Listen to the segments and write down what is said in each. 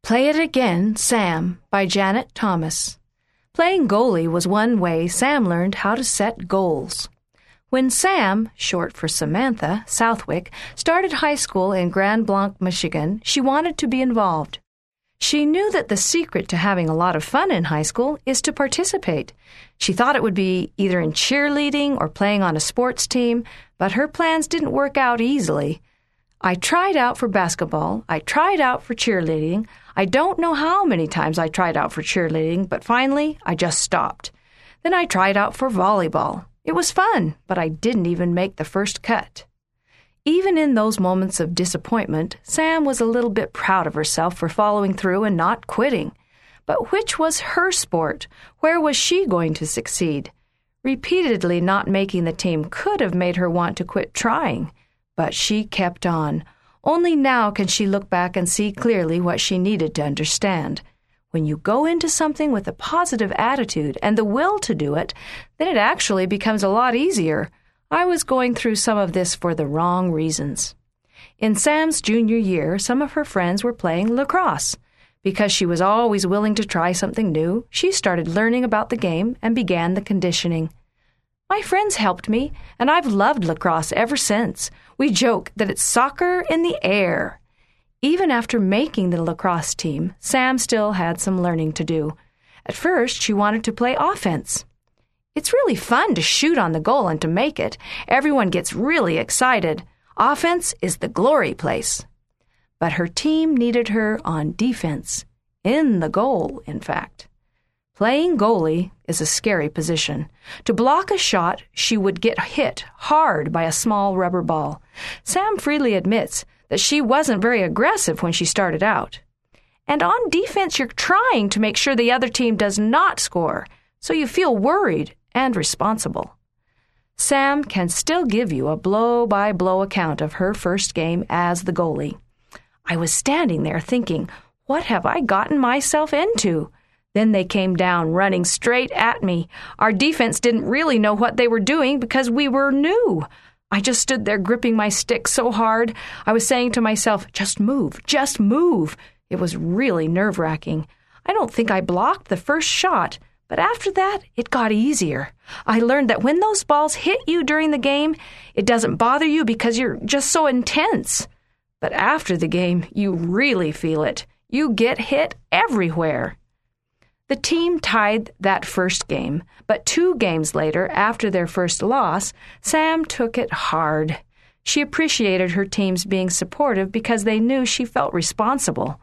Play It Again, Sam, by Janet Thomas. Playing goalie was one way Sam learned how to set goals. When Sam, short for Samantha, Southwick, started high school in Grand Blanc, Michigan, she wanted to be involved. She knew that the secret to having a lot of fun in high school is to participate. She thought it would be either in cheerleading or playing on a sports team, but her plans didn't work out easily. I tried out for basketball. I tried out for cheerleading. I don't know how many times I tried out for cheerleading, but finally I just stopped. Then I tried out for volleyball. It was fun, but I didn't even make the first cut. Even in those moments of disappointment, Sam was a little bit proud of herself for following through and not quitting. But which was her sport? Where was she going to succeed? Repeatedly not making the team could have made her want to quit trying. But she kept on. Only now can she look back and see clearly what she needed to understand. When you go into something with a positive attitude and the will to do it, then it actually becomes a lot easier. I was going through some of this for the wrong reasons. In Sam's junior year, some of her friends were playing lacrosse. Because she was always willing to try something new, she started learning about the game and began the conditioning. My friends helped me, and I've loved lacrosse ever since. We joke that it's soccer in the air. Even after making the lacrosse team, Sam still had some learning to do. At first, she wanted to play offense. It's really fun to shoot on the goal and to make it. Everyone gets really excited. Offense is the glory place. But her team needed her on defense. In the goal, in fact. Playing goalie is a scary position. To block a shot, she would get hit hard by a small rubber ball. Sam freely admits that she wasn't very aggressive when she started out. And on defense, you're trying to make sure the other team does not score, so you feel worried and responsible. Sam can still give you a blow-by-blow account of her first game as the goalie. I was standing there thinking, what have I gotten myself into? Then they came down, running straight at me. Our defense didn't really know what they were doing because we were new. I just stood there gripping my stick so hard. I was saying to myself, just move, just move. It was really nerve-wracking. I don't think I blocked the first shot, but after that, it got easier. I learned that when those balls hit you during the game, it doesn't bother you because you're just so intense. But after the game, you really feel it. You get hit everywhere. The team tied that first game, but 2 games later, after their first loss, Sam took it hard. She appreciated her teams being supportive because they knew she felt responsible.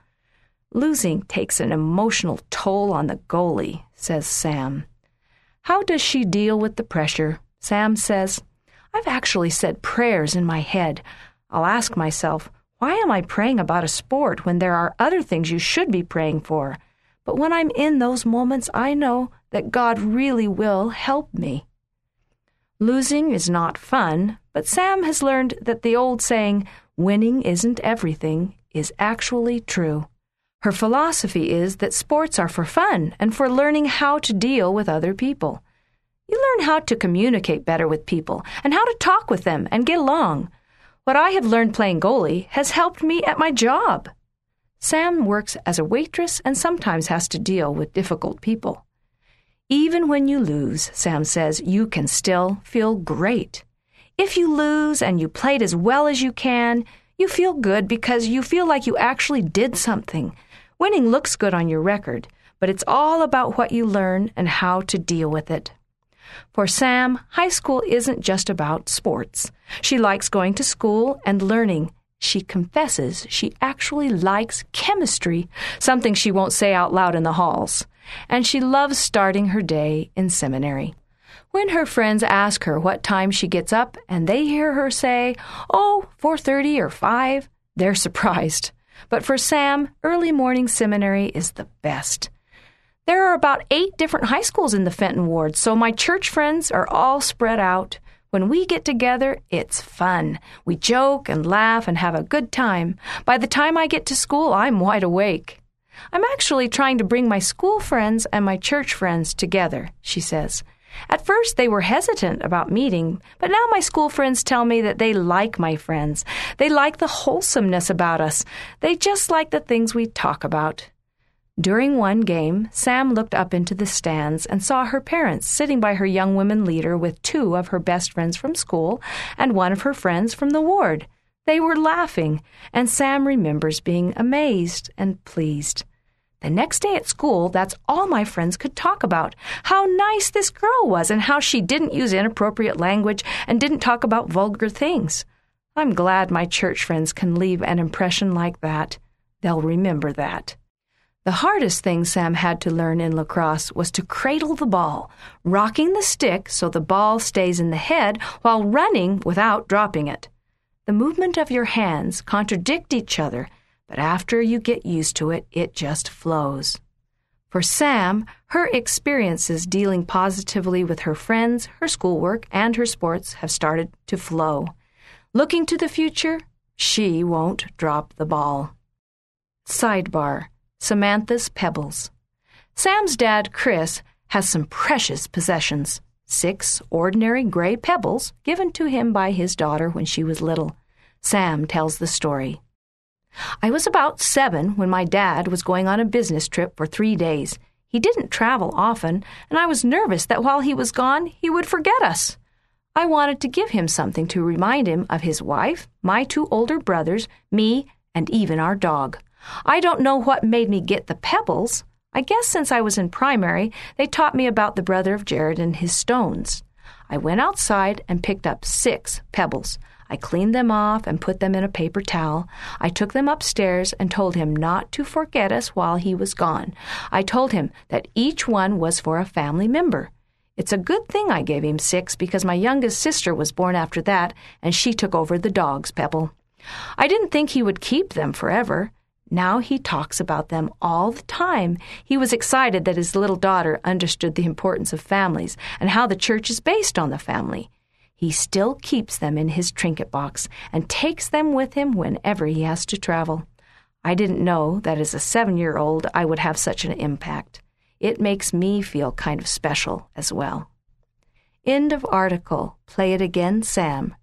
Losing takes an emotional toll on the goalie, says Sam. How does she deal with the pressure? Sam says, I've actually said prayers in my head. I'll ask myself, why am I praying about a sport when there are other things you should be praying for? But when I'm in those moments, I know that God really will help me. Losing is not fun, but Sam has learned that the old saying, winning isn't everything, is actually true. Her philosophy is that sports are for fun and for learning how to deal with other people. You learn how to communicate better with people and how to talk with them and get along. What I have learned playing goalie has helped me at my job. Sam works as a waitress and sometimes has to deal with difficult people. Even when you lose, Sam says, you can still feel great. If you lose and you played as well as you can, you feel good because you feel like you actually did something. Winning looks good on your record, but it's all about what you learn and how to deal with it. For Sam, high school isn't just about sports. She likes going to school and learning. She confesses she actually likes chemistry, something she won't say out loud in the halls. And she loves starting her day in seminary. When her friends ask her what time she gets up and they hear her say, 4:30 or 5, they're surprised. But for Sam, early morning seminary is the best. There are about 8 different high schools in the Fenton ward, so my church friends are all spread out. When we get together, it's fun. We joke and laugh and have a good time. By the time I get to school, I'm wide awake. I'm actually trying to bring my school friends and my church friends together, she says. At first, they were hesitant about meeting, but now my school friends tell me that they like my friends. They like the wholesomeness about us. They just like the things we talk about. During one game, Sam looked up into the stands and saw her parents sitting by her young women leader with 2 of her best friends from school and 1 of her friends from the ward. They were laughing, and Sam remembers being amazed and pleased. The next day at school, that's all my friends could talk about, how nice this girl was and how she didn't use inappropriate language and didn't talk about vulgar things. I'm glad my church friends can leave an impression like that. They'll remember that. The hardest thing Sam had to learn in lacrosse was to cradle the ball, rocking the stick so the ball stays in the head while running without dropping it. The movement of your hands contradict each other, but after you get used to it, it just flows. For Sam, her experiences dealing positively with her friends, her schoolwork, and her sports have started to flow. Looking to the future, she won't drop the ball. Sidebar: Samantha's Pebbles. Sam's dad, Chris, has some precious possessions. 6 ordinary gray pebbles given to him by his daughter when she was little. Sam tells the story. I was about 7 when my dad was going on a business trip for 3 days. He didn't travel often, and I was nervous that while he was gone, he would forget us. I wanted to give him something to remind him of his wife, my 2 older brothers, me, and even our dog. I don't know what made me get the pebbles. I guess since I was in primary, they taught me about the brother of Jared and his stones. I went outside and picked up 6 pebbles. I cleaned them off and put them in a paper towel. I took them upstairs and told him not to forget us while he was gone. I told him that each one was for a family member. It's a good thing I gave him 6 because my youngest sister was born after that, and she took over the dog's pebble. I didn't think he would keep them forever. Now he talks about them all the time. He was excited that his little daughter understood the importance of families and how the church is based on the family. He still keeps them in his trinket box and takes them with him whenever he has to travel. I didn't know that as a 7-year-old I would have such an impact. It makes me feel kind of special as well. End of article. Play it again, Sam.